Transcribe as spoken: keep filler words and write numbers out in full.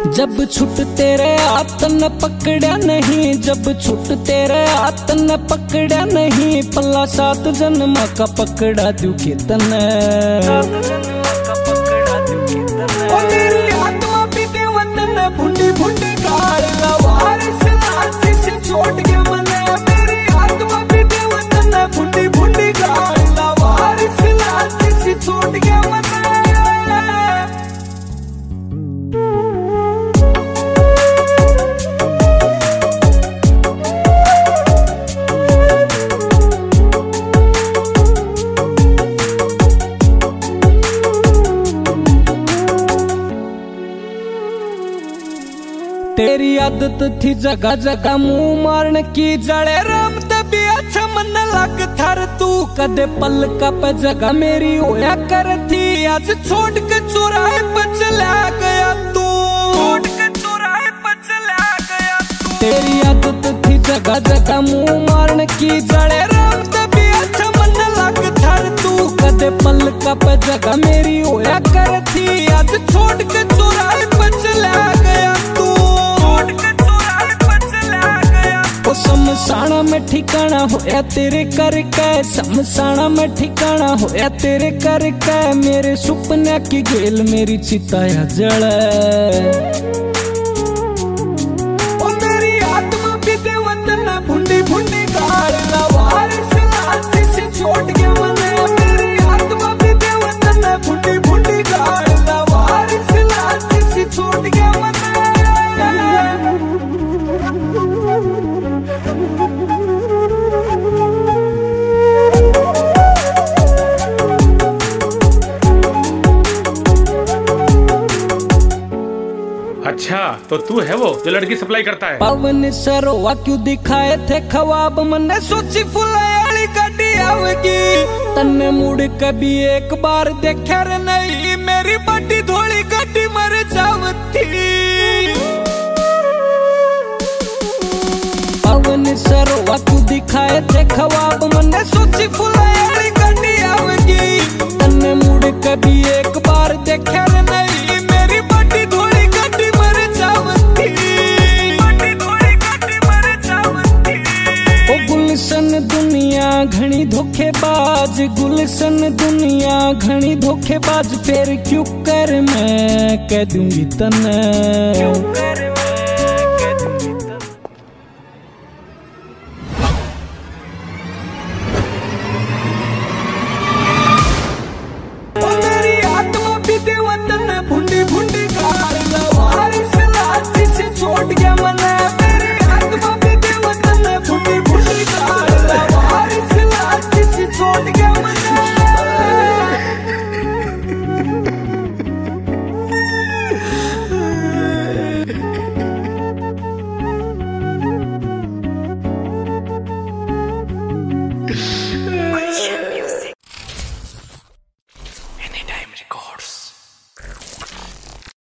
जब छुट तेरे हाथ न पकड़ा नहीं, जब छुट तेरे हाथ न पकड़ा नहीं, पल्ला सात जन्म का पकड़ा दू के तने। ओ मेरी आत्मा पीते वतन भुंडी भुंडी गाड़ वारिस लाठी से छोड़ के मने। मेरी आत्मा पीते वतन भुंडी भुंडी गाड़ वारिस लाठी से छोड़ के मने। तेरी आदत थी जगह जगह मुंह मारने की, जड़े राम तभी अच्छा मन लग थर तू। कदे पल का पे जगह मेरी होया कर थी, आज छोड़ के चुराहे पे चला गया तू। छोड़ के चुराहे पे चला गया तू। तेरी आदत थी जगह जगह मुंह मारने की, जड़े राम तभी अच्छा मन लग थर तू। कदे पल का पे जगह मेरी होया कर थी, आज छोड़ के चुराहे पे चला गया तू। समसाना में ठिकाना होया तेरे करके, समसाना में ठिकाना होया तेरे करके। मेरे सुपने की गेल मेरी चिताया जले। ओ मेरी आत्मा पीते वतन भुंडी भुंडी गाड़ वारिस लाठी से छोड़ के मने। मेरी आत्मा पीते वतन भुंडी भुंडी गाड़ वारिस लाठी से छोड़ के मने। अच्छा तो तू है वो जो लड़की सप्लाई करता है? पवन सरोवा क्यों दिखाए थे ख्वाब मने, सोची फुलायाली गाड़ी आवेगी। तन्ने मुड़ कभी एक बार देखा रे नहीं, मेरी बड़ी धोली गाड़ी मर जावती। पवन सरोवा क्यों दिखाए थे ख्वाब मने, सोची फुलायाली गाड़ी आवेगी। तन्ने मुड़ कभी एक बार देखा रे नहीं, मेरी बड़ी धोली गाड़ी मर जावती। बड़ी धोली गाड़ी मर जावती। ओ गुलशन दुनिया घनी धोखेबाज, गुलशन दुनिया घनी धोखेबाज। फिर क्यों कर मैं कह दूंगी तने। क्यों कर भुंडी भुंडी गाड़ वारिस लाठी से छोड़ के मने। मेरी आत्मा पीते वतन भुंडी भुंडी गाड़ वारिस लाठी से छोड़ के मने। Yeah.